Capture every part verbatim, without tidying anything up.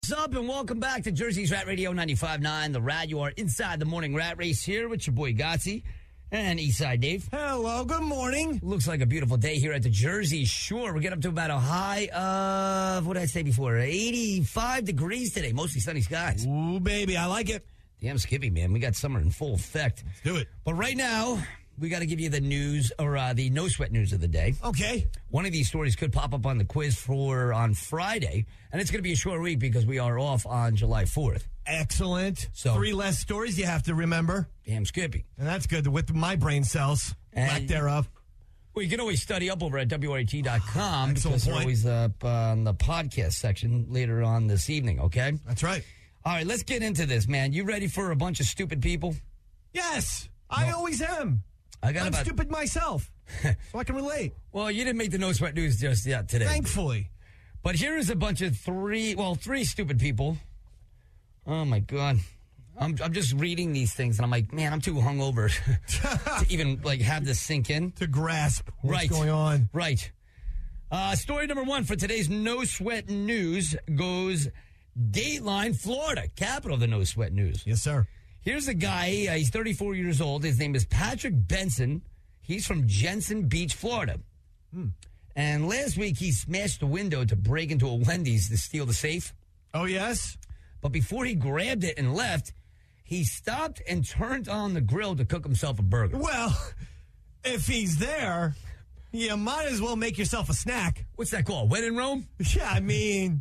What's up, and welcome back to Jersey's Rat Radio ninety-five point nine. The Rat, you are inside the morning rat race here with your boy Gotzi and Eastside Dave. Hello, good morning. Looks like a beautiful day here at the Jersey Shore. We're getting up to about a high of, what did I say before, eighty-five degrees today. Mostly sunny skies. Ooh, baby, I like it. Damn Skippy, man. We got summer in full effect. Let's do it. But right now, we got to give you the news, or uh, the no sweat news of the day. Okay. One of these stories could pop up on the quiz for on Friday, and it's going to be a short week because we are off on July fourth. Excellent. So- Three less stories you have to remember. Damn Skippy. And that's good with my brain cells. And- Lack thereof. Well, you can always study up over at W R A T dot com Excellent because they're point. always up on the podcast section later on this evening, okay? That's right. All right, let's get into this, man. You ready for a bunch of stupid people? Yes, I No. always am. I got I'm about... stupid myself, so I can relate. Well, you didn't make the no sweat news just yet today. Thankfully. But here is a bunch of three, well, three stupid people. Oh, my God. I'm, I'm just reading these things, and I'm like, man, I'm too hungover to even, like, have this sink in. To grasp what's Right. going on. Right. Uh, story number one for today's No Sweat News goes Dateline, Florida, capital of the No Sweat News. Yes, sir. Here's a guy, uh, he's thirty-four years old. His name is Patrick Benson. He's from Jensen Beach, Florida. Hmm. And last week he smashed the window to break into a Wendy's to steal the safe. Oh, yes? But before he grabbed it and left, he stopped and turned on the grill to cook himself a burger. Well, if he's there, you might as well make yourself a snack. What's that called? When in Rome? Yeah, I mean...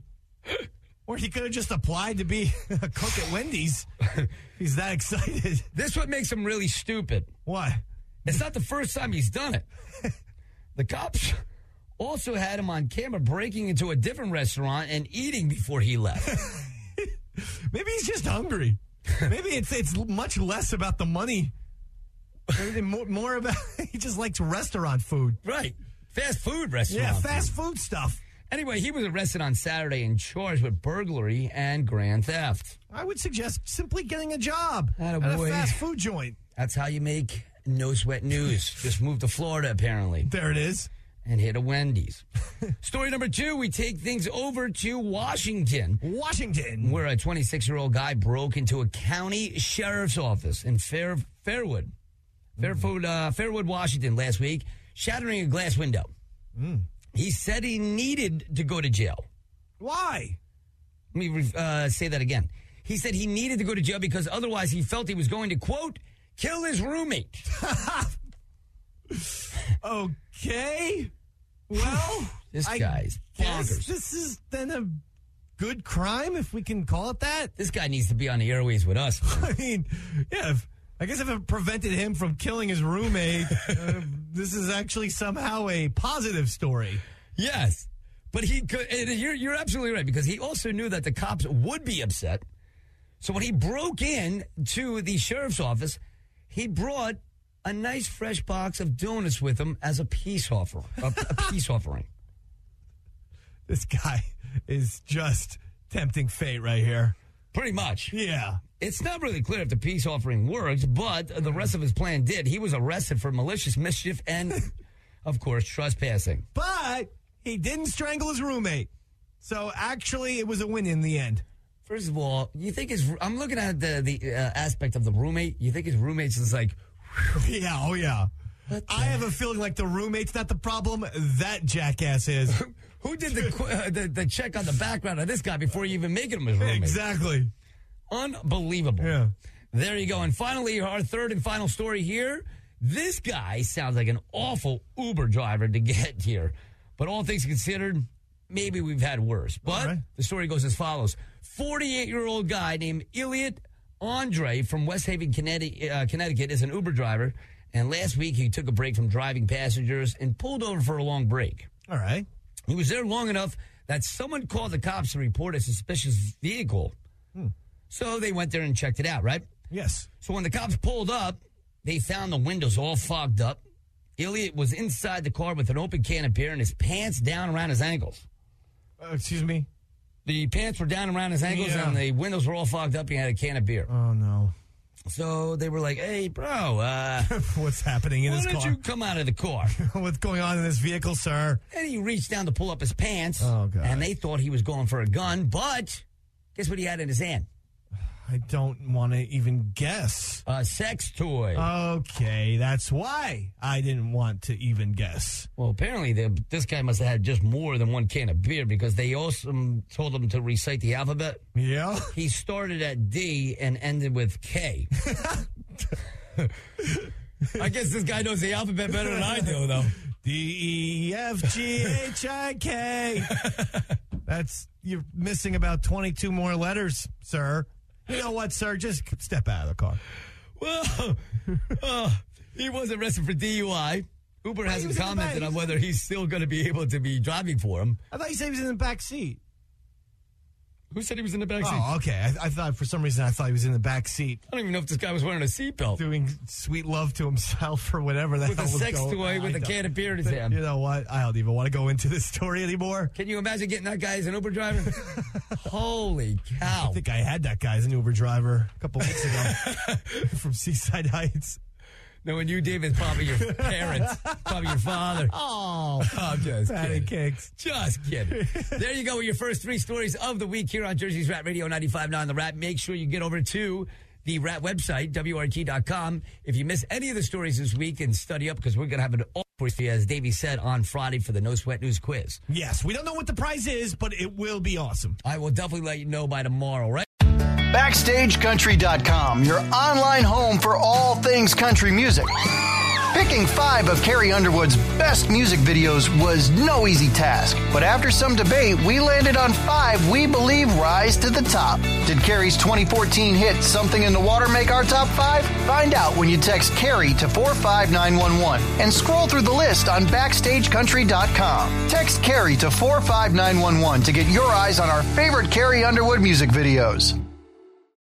Or he could have just applied to be a cook at Wendy's. He's that excited. This what makes him really stupid. What? It's not the first time he's done it. The cops also had him on camera breaking into a different restaurant and eating before he left. Maybe he's just hungry. Maybe it's it's much less about the money. Maybe more, more about he just likes restaurant food. Right. Fast food restaurant. Yeah, fast food stuff. Anyway, he was arrested on Saturday and charged with burglary and grand theft. I would suggest simply getting a job at a Attaboy. fast food joint. That's how you make no sweat news. Just move to Florida, apparently, There it is. and hit a Wendy's. Story number two, we take things over to Washington, Washington. where a twenty-six-year-old guy broke into a county sheriff's office in Fair, Fairwood, Fairwood, uh, Fairwood, Washington last week, shattering a glass window. Mm. He said he needed to go to jail. Why? Let me uh, say that again. He said he needed to go to jail because otherwise he felt he was going to, quote, kill his roommate. Okay. Well, This I guy's guess bonkers. this is then a good crime, if we can call it that. This guy needs to be on the airways with us. I mean, yeah, if, I guess if it prevented him from killing his roommate, uh, this is actually somehow a positive story. Yes. But he could, and you're, you're absolutely right, because he also knew that the cops would be upset. So when he broke in to the sheriff's office, he brought a nice fresh box of donuts with him as a peace offer, a, a peace offering. This guy is just tempting fate right here. Pretty much. Yeah. It's not really clear if the peace offering worked, but the rest of his plan did. He was arrested for malicious mischief and, of course, trespassing. But he didn't strangle his roommate. So actually, it was a win in the end. First of all, you think his, I'm looking at the, the uh, aspect of the roommate. You think his roommate's is like, Yeah, oh yeah. What the- I have a feeling like the roommate's not the problem. That jackass is. who did the, qu- uh, the the check on the background of this guy before you even making him his roommate? Exactly. Unbelievable. Yeah. There you go. And finally, our third and final story here. This guy sounds like an awful Uber driver to get here. But all things considered, maybe we've had worse. But right. the story goes as follows. forty-eight-year-old guy named Elliot Andre from West Haven, Connecticut, uh, Connecticut is an Uber driver. And last week, he took a break from driving passengers and pulled over for a long break. All right. He was there long enough that someone called the cops to report a suspicious vehicle. Hmm. So they went there and checked it out, right? Yes. So when the cops pulled up, they found the windows all fogged up. Elliot was inside the car with an open can of beer and his pants down around his ankles. Uh, excuse me? The pants were down around his ankles Yeah. and the windows were all fogged up. He had a can of beer. Oh, no. So they were like, hey, bro, uh, What's happening in why his don't car? you come out of the car? What's going on in this vehicle, sir? And he reached down to pull up his pants. Oh, God. And they thought he was going for a gun, but Guess what he had in his hand? I don't want to even guess. A sex toy. Okay, that's why I didn't want to even guess. Well, apparently the, this guy must have had just more than one can of beer because they also told him to recite the alphabet. Yeah? He started at D and ended with K. I guess this guy knows the alphabet better than I do, though. D E F G H I K. That's, you're missing about twenty-two more letters, sir. You know what, sir? Just step out of the car. Well, uh, he was arrested for D U I. Uber Well, hasn't commented on whether he's still going to be able to be driving for him. I thought you said he was in the back seat. Who said he was in the back seat? Oh, okay. I, I thought, for some reason, I thought he was in the back seat. I don't even know if this guy was wearing a seatbelt. Doing sweet love to himself or whatever the With hell a was sex going toy on. with I a don't- can of beer in his hand. You know what? I don't even want to go into this story anymore. Can you imagine getting that guy as an Uber driver? Holy cow. I think I had that guy as an Uber driver a couple weeks ago from Seaside Heights. No, when you, David's probably your parents, probably your father. Oh, I'm just patty kidding. cakes. Just kidding. There you go with your first three stories of the week here on Jersey's Rat Radio ninety-five point nine The Rat. Make sure you get over to the Rat website, W R T dot com. If you miss any of the stories this week and study up, because we're going to have it all for you, as Davey said, on Friday for the No Sweat News quiz. Yes, we don't know what the prize is, but it will be awesome. I will definitely let you know by tomorrow, right? Backstage Country dot com, your online home for all things country music. Picking five of Carrie Underwood's best music videos was no easy task, but after some debate, we landed on five we believe rise to the top. Did Carrie's twenty fourteen hit Something in the Water make our top five? Find out when you text Carrie to four five nine one one and scroll through the list on Backstage Country dot com. Text Carrie to four five nine one one to get your eyes on our favorite Carrie Underwood music videos.